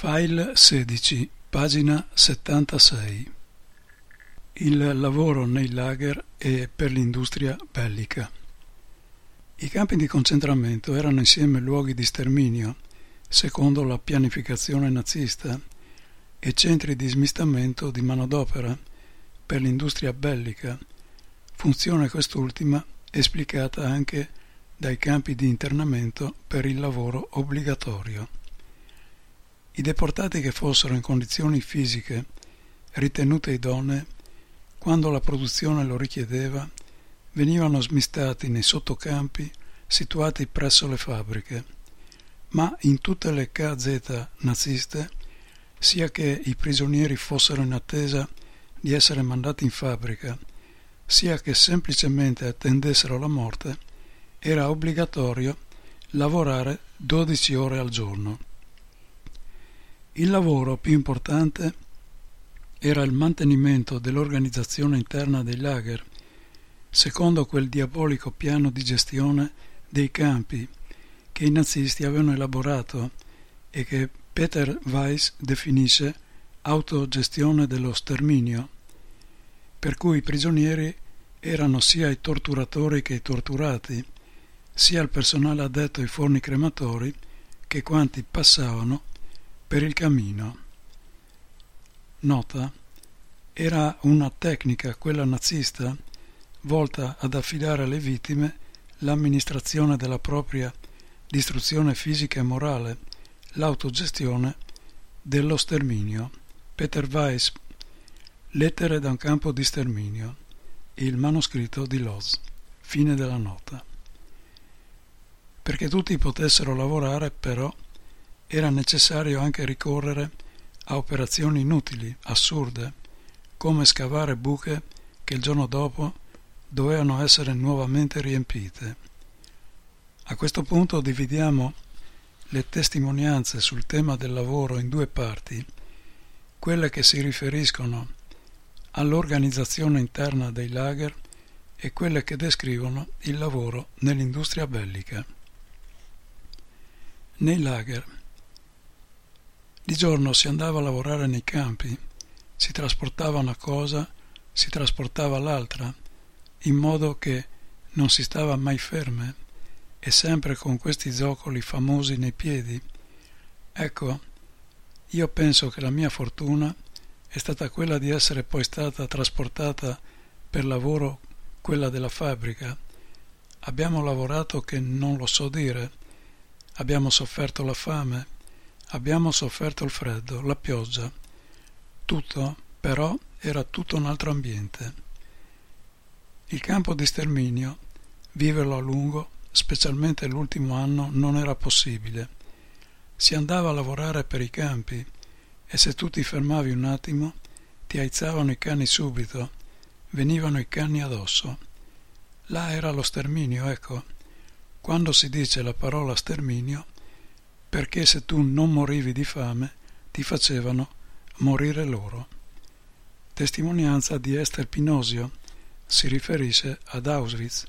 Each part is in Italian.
File 16, pagina 76. Il lavoro nei lager e per l'industria bellica. I campi di concentramento erano insieme luoghi di sterminio, secondo la pianificazione nazista, e centri di smistamento di manodopera per l'industria bellica, funzione quest'ultima esplicata anche dai campi di internamento per il lavoro obbligatorio. I deportati che fossero in condizioni fisiche ritenute idonee, quando la produzione lo richiedeva, venivano smistati nei sottocampi situati presso le fabbriche, ma in tutte le KZ naziste, sia che i prigionieri fossero in attesa di essere mandati in fabbrica, sia che semplicemente attendessero la morte, era obbligatorio lavorare 12 ore al giorno. Il lavoro più importante era il mantenimento dell'organizzazione interna dei lager, secondo quel diabolico piano di gestione dei campi che i nazisti avevano elaborato e che Peter Weiss definisce autogestione dello sterminio, per cui i prigionieri erano sia i torturatori che i torturati, sia il personale addetto ai forni crematori che quanti passavano per il cammino. Nota: era una tecnica, quella nazista, volta ad affidare alle vittime l'amministrazione della propria distruzione fisica e morale, l'autogestione dello sterminio. Peter Weiss, Lettere da un campo di sterminio, il manoscritto di Loz. Fine della nota. Perché tutti potessero lavorare, però, era necessario anche ricorrere a operazioni inutili, assurde, come scavare buche che il giorno dopo dovevano essere nuovamente riempite. A questo punto dividiamo le testimonianze sul tema del lavoro in due parti, quelle che si riferiscono all'organizzazione interna dei lager e quelle che descrivono il lavoro nell'industria bellica. Nei lager. Di giorno si andava a lavorare nei campi, si trasportava una cosa, si trasportava l'altra, in modo che non si stava mai ferme e sempre con questi zoccoli famosi nei piedi. Ecco, io penso che la mia fortuna è stata quella di essere poi stata trasportata per lavoro, quella della fabbrica. Abbiamo lavorato che non lo so dire, abbiamo sofferto la fame, abbiamo sofferto il freddo, la pioggia. Tutto, però, era tutto un altro ambiente. Il campo di sterminio, viverlo a lungo, specialmente l'ultimo anno, non era possibile. Si andava a lavorare per i campi e se tu ti fermavi un attimo, ti aizzavano i cani subito, venivano i cani addosso. Là era lo sterminio, ecco. Quando si dice la parola sterminio, perché se tu non morivi di fame, ti facevano morire loro. Testimonianza di Esther Pinosio, si riferisce ad Auschwitz.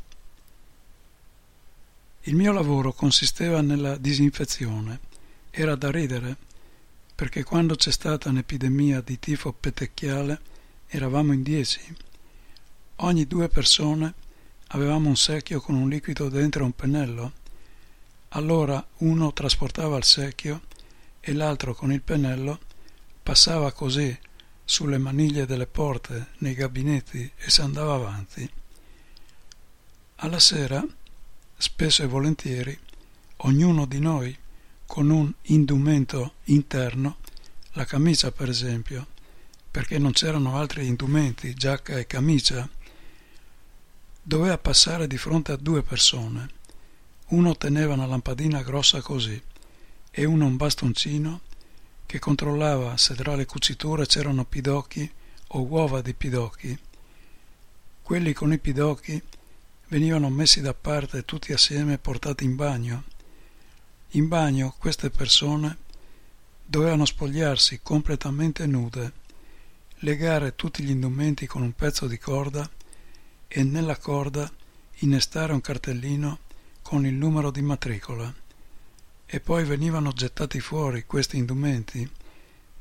Il mio lavoro consisteva nella disinfezione. Era da ridere, perché quando c'è stata un'epidemia di tifo petecchiale eravamo in 10. Ogni 2 persone avevamo un secchio con un liquido dentro un pennello. Allora uno trasportava il secchio e l'altro con il pennello passava così sulle maniglie delle porte nei gabinetti e si andava avanti. Alla sera, spesso e volentieri, ognuno di noi con un indumento interno, la camicia per esempio, perché non c'erano altri indumenti, giacca e camicia, doveva passare di fronte a 2 persone. Uno teneva una lampadina grossa così e uno un bastoncino che controllava se tra le cuciture c'erano pidocchi o uova di pidocchi. Quelli con i pidocchi venivano messi da parte tutti assieme e portati in bagno. In bagno queste persone dovevano spogliarsi completamente nude, legare tutti gli indumenti con un pezzo di corda e nella corda innestare un cartellino con il numero di matricola, e poi venivano gettati fuori questi indumenti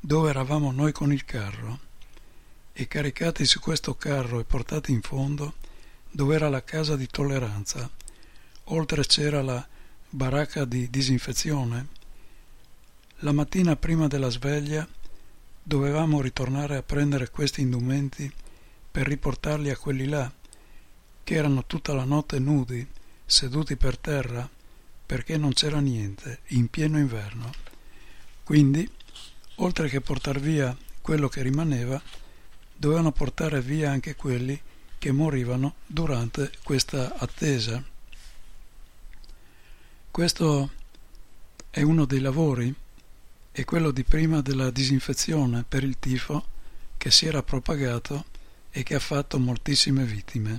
dove eravamo noi con il carro, e caricati su questo carro e portati in fondo, dove era la casa di tolleranza. Oltre c'era la baracca di disinfezione. La mattina prima della sveglia dovevamo ritornare a prendere questi indumenti per riportarli a quelli là, che erano tutta la notte nudi, seduti per terra, perché non c'era niente, in pieno inverno. Quindi, oltre che portar via quello che rimaneva, dovevano portare via anche quelli che morivano durante questa attesa. Questo è uno dei lavori, è quello di prima della disinfezione per il tifo che si era propagato e che ha fatto moltissime vittime.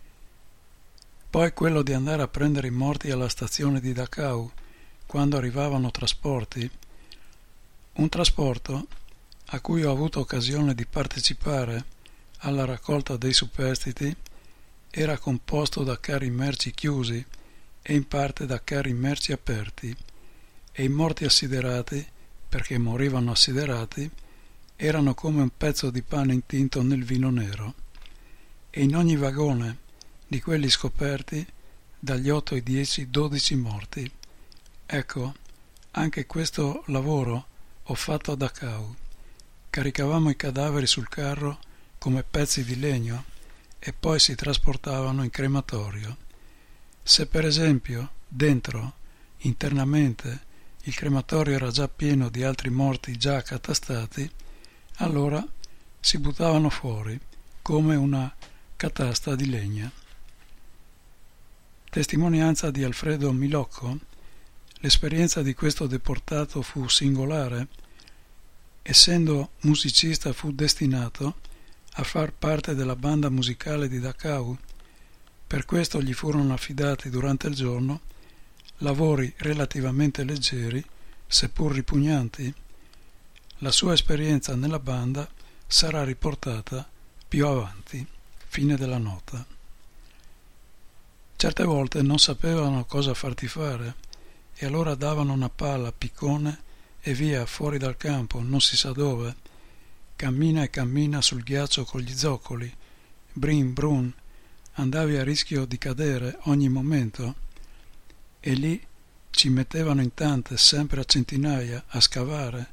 Poi quello di andare a prendere i morti alla stazione di Dachau quando arrivavano trasporti. Un trasporto a cui ho avuto occasione di partecipare alla raccolta dei superstiti era composto da carri merci chiusi e in parte da carri merci aperti, e i morti assiderati, perché morivano assiderati, erano come un pezzo di pane intinto nel vino nero, e in ogni vagone di quelli scoperti dagli 8 ai 10, 12 morti. Ecco, anche questo lavoro ho fatto a Dachau. Caricavamo i cadaveri sul carro come pezzi di legno e poi si trasportavano in crematorio. Se per esempio dentro, internamente, il crematorio era già pieno di altri morti già accatastati, allora si buttavano fuori come una catasta di legna. Testimonianza di Alfredo Milocco. L'esperienza di questo deportato fu singolare. Essendo musicista fu destinato a far parte della banda musicale di Dachau. Per questo gli furono affidati durante il giorno lavori relativamente leggeri, seppur ripugnanti. La sua esperienza nella banda sarà riportata più avanti. Fine della nota. Certe volte non sapevano cosa farti fare e allora davano una palla, piccone e via fuori dal campo, non si sa dove. Cammina e cammina sul ghiaccio con gli zoccoli, brin brun, andavi a rischio di cadere ogni momento, e lì ci mettevano in tante, sempre a centinaia, a scavare.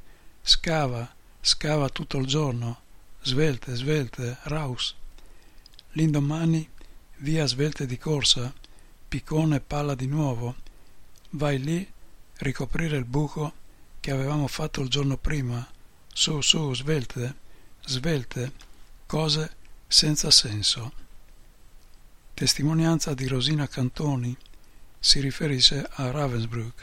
Scava tutto il giorno, svelte, raus. L'indomani via svelte di corsa, piccone e palla di nuovo. Vai lì, ricoprire il buco che avevamo fatto il giorno prima. Su, svelte, cose senza senso. Testimonianza di Rosina Cantoni, si riferisce a Ravensbrück.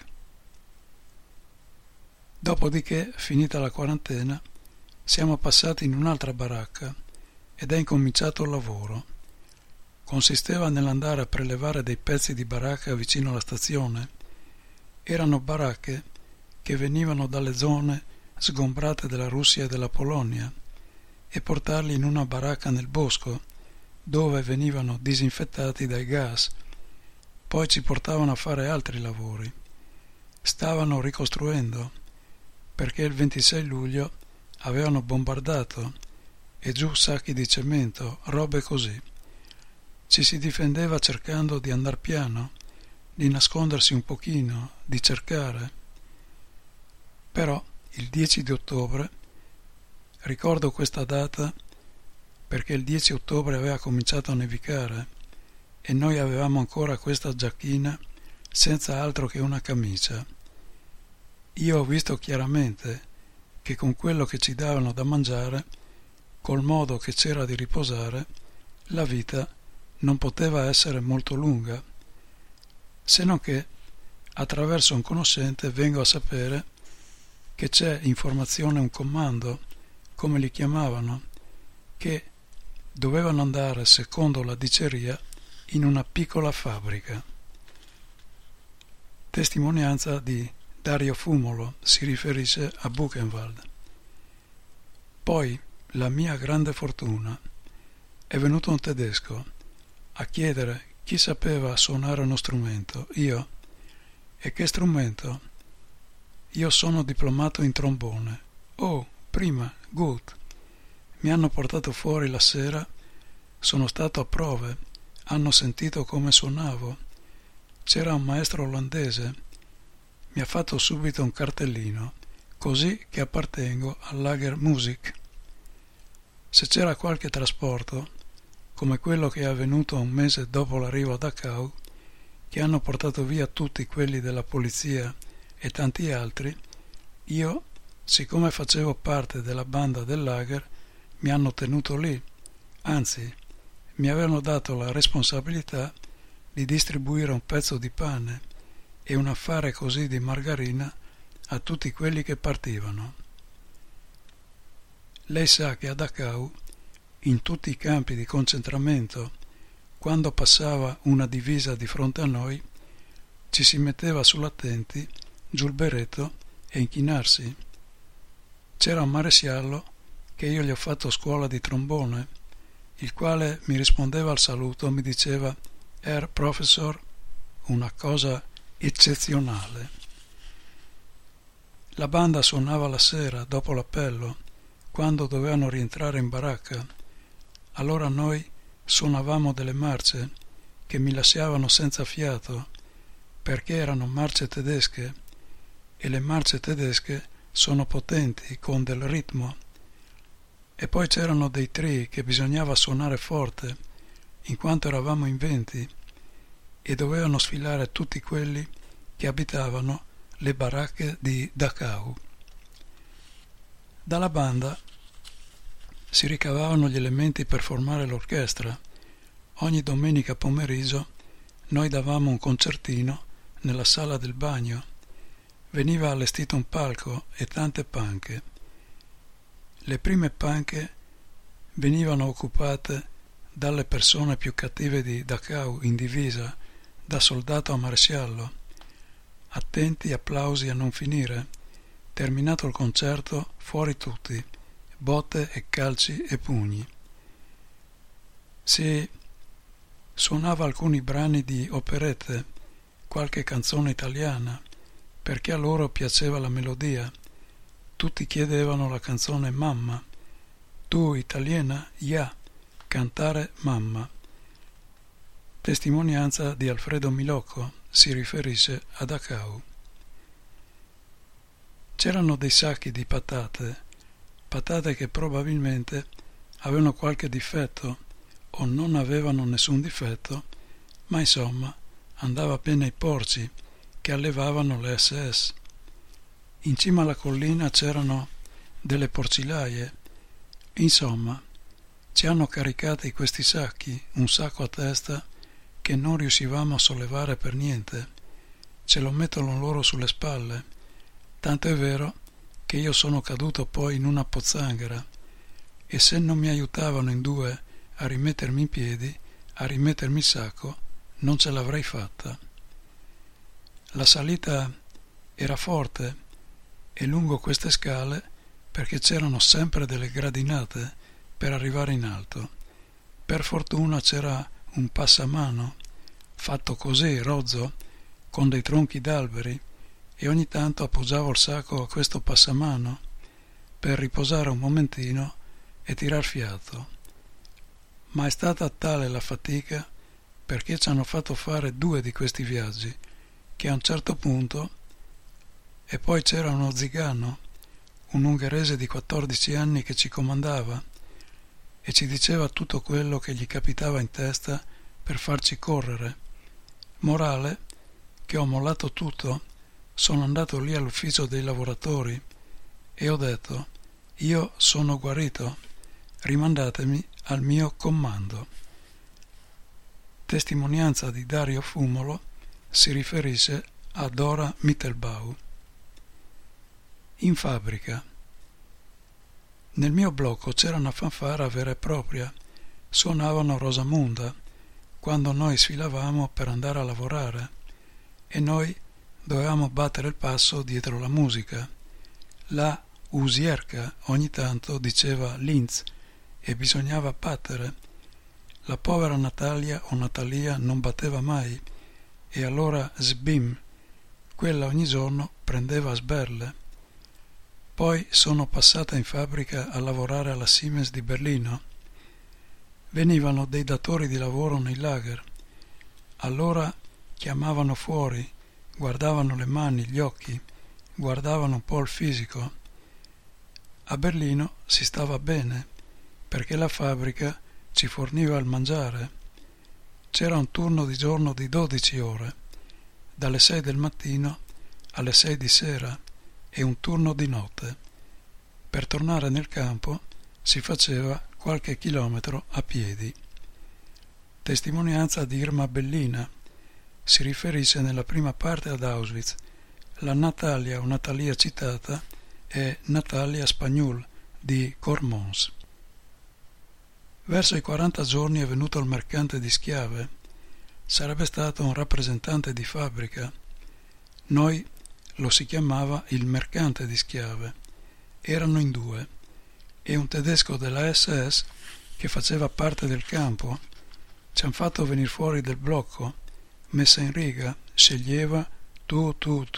Dopodiché, finita la quarantena, siamo passati in un'altra baracca ed è incominciato il lavoro. Consisteva nell'andare a prelevare dei pezzi di baracca vicino alla stazione. Erano baracche che venivano dalle zone sgombrate della Russia e della Polonia e portarli in una baracca nel bosco dove venivano disinfettati dai gas. Poi ci portavano a fare altri lavori. Stavano ricostruendo perché il 26 luglio avevano bombardato e giù sacchi di cemento, robe così. Ci si difendeva cercando di andar piano, di nascondersi un pochino, di cercare. Però il 10 di ottobre, ricordo questa data perché il 10 ottobre aveva cominciato a nevicare e noi avevamo ancora questa giacchina senza altro che una camicia. Io ho visto chiaramente che con quello che ci davano da mangiare, col modo che c'era di riposare, la vita non poteva essere molto lunga, se non che attraverso un conoscente vengo a sapere che c'è in formazione un comando, come li chiamavano, che dovevano andare, secondo la diceria, in una piccola fabbrica. Testimonianza di Dario Fumolo, si riferisce a Buchenwald. Poi, la mia grande fortuna, è venuto un tedesco a chiedere chi sapeva suonare uno strumento. Io. E che strumento? Io sono diplomato in trombone. Oh, prima, good. Mi hanno portato fuori la sera, sono stato a prove, hanno sentito come suonavo. C'era un maestro olandese, mi ha fatto subito un cartellino, così che appartengo al Lager Music. Se c'era qualche trasporto, come quello che è avvenuto un mese dopo l'arrivo a Dachau, che hanno portato via tutti quelli della polizia e tanti altri, io, siccome facevo parte della banda del Lager, mi hanno tenuto lì, anzi, mi avevano dato la responsabilità di distribuire un pezzo di pane e un affare così di margarina a tutti quelli che partivano. Lei sa che a Dachau, in tutti i campi di concentramento, quando passava una divisa di fronte a noi, ci si metteva sull'attenti, giù il berretto e inchinarsi. C'era un maresciallo che io gli ho fatto scuola di trombone, il quale mi rispondeva al saluto, mi diceva Herr Professor, una cosa eccezionale. La banda suonava la sera, dopo l'appello, quando dovevano rientrare in baracca. Allora noi suonavamo delle marce che mi lasciavano senza fiato, perché erano marce tedesche, e le marce tedesche sono potenti, con del ritmo. E poi c'erano dei trii che bisognava suonare forte, in quanto eravamo in 20, e dovevano sfilare tutti quelli che abitavano le baracche di Dachau. Dalla banda si ricavavano gli elementi per formare l'orchestra. Ogni domenica pomeriggio noi davamo un concertino nella sala del bagno. Veniva allestito un palco e tante panche. Le prime panche venivano occupate dalle persone più cattive di Dachau in divisa, da soldato a maresciallo. Attenti applausi a non finire. Terminato il concerto, fuori tutti, botte e calci e pugni. Si suonava alcuni brani di operette, qualche canzone italiana, perché a loro piaceva la melodia. Tutti chiedevano la canzone Mamma. Tu, italiana? Ja, cantare Mamma. Testimonianza di Alfredo Milocco, si riferisce a Dachau. C'erano dei sacchi di patate che probabilmente avevano qualche difetto o non avevano nessun difetto, ma insomma andava bene ai porci che allevavano le SS. In cima alla collina c'erano delle porcilaie. Insomma, ci hanno caricati questi sacchi, un sacco a testa, che non riuscivamo a sollevare per niente. Ce lo mettono loro sulle spalle. Tanto è vero che io sono caduto poi in una pozzanghera, e se non mi aiutavano in due a rimettermi in piedi, a rimettermi il sacco, non ce l'avrei fatta. La salita era forte e lungo queste scale, perché c'erano sempre delle gradinate per arrivare in alto. Per fortuna c'era un passamano fatto così, rozzo, con dei tronchi d'alberi, e ogni tanto appoggiavo il sacco a questo passamano per riposare un momentino e tirar fiato. Ma è stata tale la fatica, perché ci hanno fatto fare 2 di questi viaggi, che a un certo punto, e poi c'era uno zigano, un ungherese di 14 anni che ci comandava e ci diceva tutto quello che gli capitava in testa per farci correre. Morale, che ho mollato tutto, sono andato lì all'ufficio dei lavoratori e ho detto: io sono guarito, rimandatemi al mio comando. Testimonianza di Dario Fumolo, si riferisce a Dora Mittelbau. In fabbrica. Nel mio blocco c'era una fanfara vera e propria. Suonavano Rosamunda quando noi sfilavamo per andare a lavorare, e noi dovevamo battere il passo dietro la musica. La usierka ogni tanto diceva Linz e bisognava battere. La povera Natalia o Natalia non batteva mai, e allora sbim, quella ogni giorno prendeva a sberle. Poi sono passata in fabbrica a lavorare alla Siemens di Berlino. Venivano dei datori di lavoro nei lager. Allora chiamavano fuori, guardavano le mani, gli occhi, guardavano un po' il fisico. A Berlino si stava bene, perché la fabbrica ci forniva il mangiare. C'era un turno di giorno di 12 ore, dalle 6 del mattino alle 6 di sera, e un turno di notte. Per tornare nel campo si faceva qualche chilometro a piedi. Testimonianza di Irma Bellina. Si riferisce nella prima parte ad Auschwitz. La Natalia o Natalia citata è Natalia Spagnol di Cormons. Verso i 40 giorni è venuto il mercante di schiave. Sarebbe stato un rappresentante di fabbrica. Noi lo si chiamava il mercante di schiave. Erano in due, e un tedesco della SS che faceva parte del campo. Ci han fatto venire fuori del blocco, messa in riga, sceglieva tu,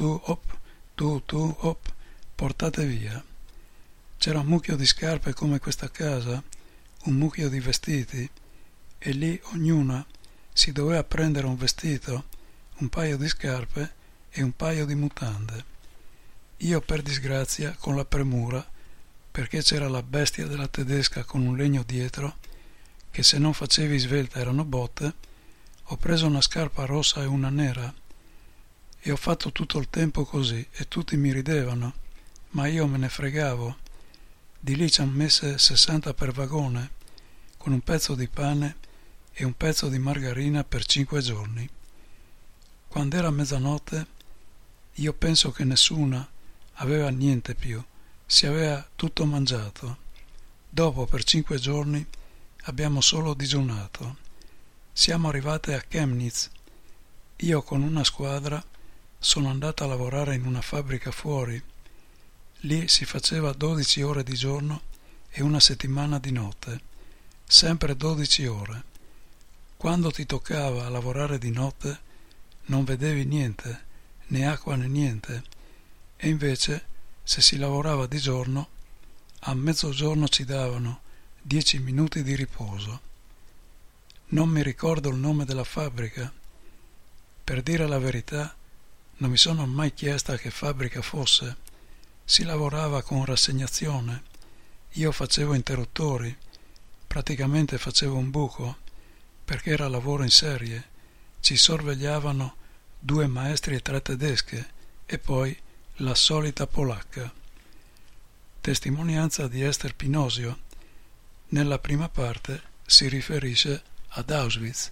op, portate via. C'era un mucchio di scarpe come questa casa, un mucchio di vestiti, e lì ognuna si doveva prendere un vestito, un paio di scarpe e un paio di mutande. Io, per disgrazia, con la premura, perché c'era la bestia della tedesca con un legno dietro, che se non facevi svelta erano botte, ho preso una scarpa rossa e una nera, e ho fatto tutto il tempo così, e tutti mi ridevano, ma io me ne fregavo. Di lì ci han messe 60 per vagone, con un pezzo di pane e un pezzo di margarina per 5 giorni. Quando era mezzanotte, io penso che nessuna aveva niente più, si aveva tutto mangiato. Dopo, per 5 giorni, abbiamo solo digiunato. Siamo arrivate a Chemnitz. Io con una squadra sono andata a lavorare in una fabbrica fuori. Lì si faceva 12 ore di giorno e una settimana di notte, sempre 12 ore. Quando ti toccava a lavorare di notte non vedevi niente, né acqua né niente, e invece se si lavorava di giorno, a mezzogiorno ci davano 10 minuti di riposo. Non mi ricordo il nome della fabbrica. Per dire la verità, non mi sono mai chiesta che fabbrica fosse. Si lavorava con rassegnazione. Io facevo interruttori, praticamente facevo un buco, perché era lavoro in serie. Ci sorvegliavano 2 maestri e 3 tedesche, e poi la solita polacca. Testimonianza di Ester Pinosio. Nella prima parte si riferisce ad Auschwitz.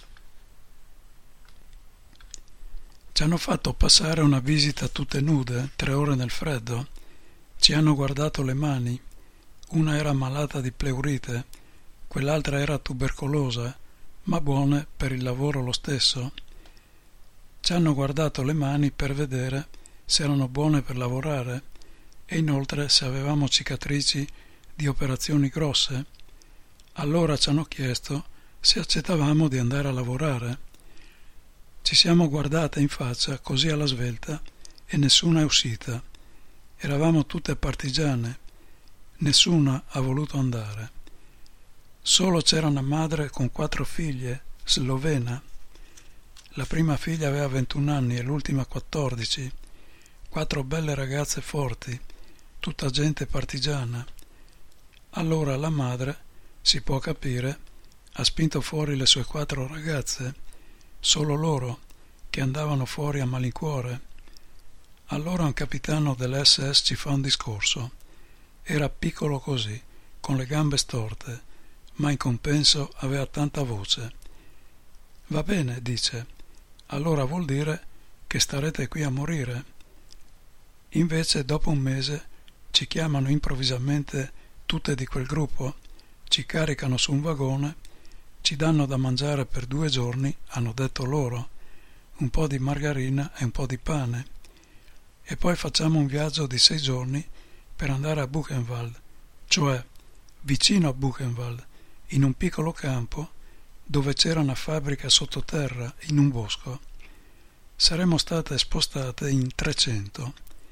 Ci hanno fatto passare una visita tutte nude, 3 ore nel freddo. Ci hanno guardato le mani. Una era malata di pleurite, quell'altra era tubercolosa, ma buone per il lavoro lo stesso. Ci hanno guardato le mani per vedere se erano buone per lavorare, e inoltre se avevamo cicatrici di operazioni grosse. Allora ci hanno chiesto se accettavamo di andare a lavorare. Ci siamo guardate in faccia così alla svelta e nessuna è uscita. Eravamo tutte partigiane, nessuna ha voluto andare. Solo c'era una madre con 4 figlie, slovena. La prima figlia aveva 21 anni e l'ultima 14. 4 belle ragazze forti, tutta gente partigiana. Allora la madre, si può capire, ha spinto fuori le sue 4 ragazze, solo loro, che andavano fuori a malincuore. Allora un capitano dell'SS ci fa un discorso. Era piccolo così, con le gambe storte, ma in compenso aveva tanta voce. Va bene, dice, allora vuol dire che starete qui a morire. Invece dopo un mese ci chiamano improvvisamente tutte di quel gruppo, ci caricano su un vagone, ci danno da mangiare per 2 giorni, hanno detto loro, un po' di margarina e un po' di pane, e poi facciamo un viaggio di 6 giorni per andare a Buchenwald, cioè vicino a Buchenwald, in un piccolo campo dove c'era una fabbrica sottoterra in un bosco. Saremmo state spostate in 300.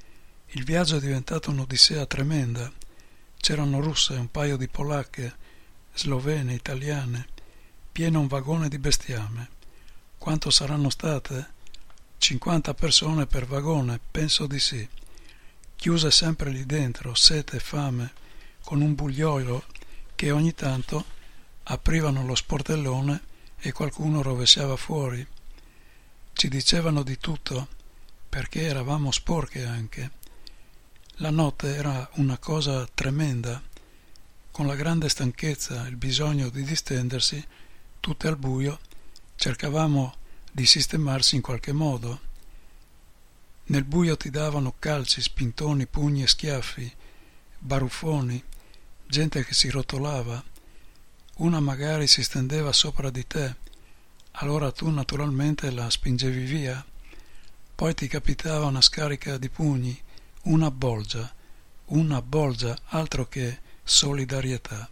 Il viaggio è diventato un'odissea tremenda. C'erano russe, un paio di polacche, slovene, italiane, pieno un vagone di bestiame. Quanto saranno state? 50 persone per vagone, penso di sì. Chiuse sempre lì dentro, sete, fame, con un bugliolo che ogni tanto aprivano lo sportellone e qualcuno rovesciava fuori. Ci dicevano di tutto, perché eravamo sporche anche. La notte era una cosa tremenda, con la grande stanchezza, il bisogno di distendersi, tutte al buio, cercavamo di sistemarsi in qualche modo. Nel buio ti davano calci, spintoni, pugni e schiaffi, baruffoni, gente che si rotolava. Una magari si stendeva sopra di te, allora tu naturalmente la spingevi via. Poi ti capitava una scarica di pugni, una bolgia, altro che solidarietà.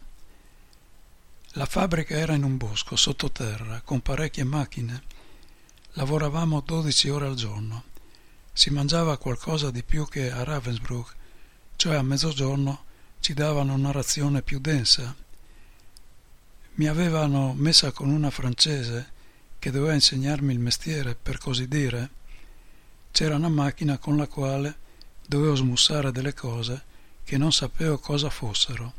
La fabbrica era in un bosco, sottoterra, con parecchie macchine. Lavoravamo 12 ore al giorno. Si mangiava qualcosa di più che a Ravensbrück, cioè a mezzogiorno ci davano una razione più densa. Mi avevano messa con una francese che doveva insegnarmi il mestiere, per così dire. C'era una macchina con la quale dovevo smussare delle cose che non sapevo cosa fossero.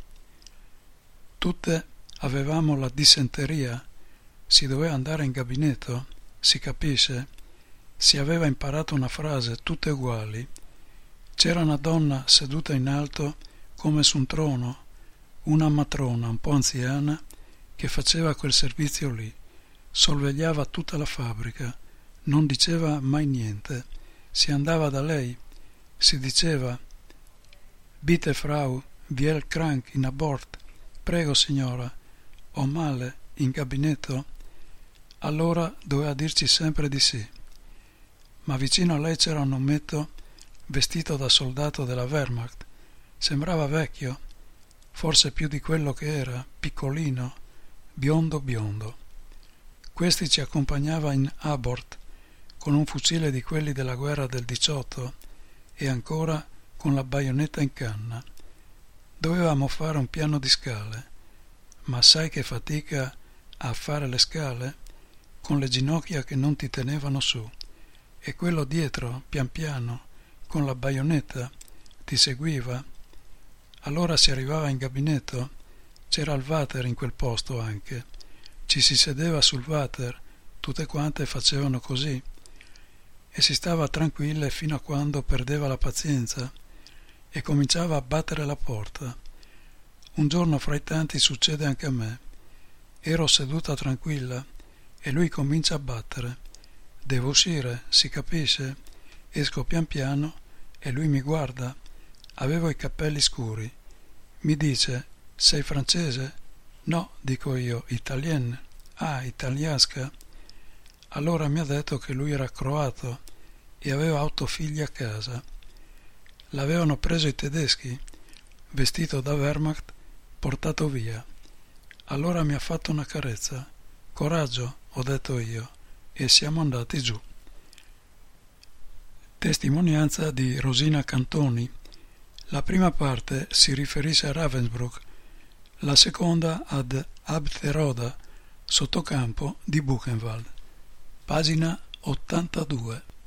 Tutte avevamo la dissenteria, si doveva andare in gabinetto, si capisce, si aveva imparato una frase, tutte uguali. C'era una donna seduta in alto come su un trono, una matrona un po' anziana che faceva quel servizio lì, sorvegliava tutta la fabbrica, non diceva mai niente, si andava da lei, si diceva «Bitte Frau, viel krank in Abort, prego signora, ho male, in gabinetto?» Allora doveva dirci sempre di sì. Ma vicino a lei c'era un ometto vestito da soldato della Wehrmacht. Sembrava vecchio, forse più di quello che era, piccolino, biondo. Questi ci accompagnava in Abort con un fucile di quelli della guerra del 18 e ancora con la baionetta in canna. Dovevamo fare un piano di scale, ma sai che fatica a fare le scale con le ginocchia che non ti tenevano su, e quello dietro, pian piano, con la baionetta, ti seguiva. Allora si arrivava in gabinetto, c'era il water in quel posto anche, ci si sedeva sul water, tutte quante facevano così, e si stava tranquille fino a quando perdeva la pazienza e cominciava a battere la porta. Un giorno fra i tanti succede anche a me. Ero seduta tranquilla e lui comincia a battere. Devo uscire, si capisce? Esco pian piano e lui mi guarda. Avevo i capelli scuri. Mi dice: «Sei francese?» «No», dico io, «Italien». «Ah, italiasca». Allora mi ha detto che lui era croato e aveva 8 figli a casa. L'avevano preso i tedeschi, vestito da Wehrmacht, portato via. Allora mi ha fatto una carezza. «Coraggio», ho detto io, e siamo andati giù. Testimonianza di Rosina Cantoni. La prima parte si riferisce a Ravensbrück, la seconda ad Abteroda, sottocampo di Buchenwald. Pagina 82.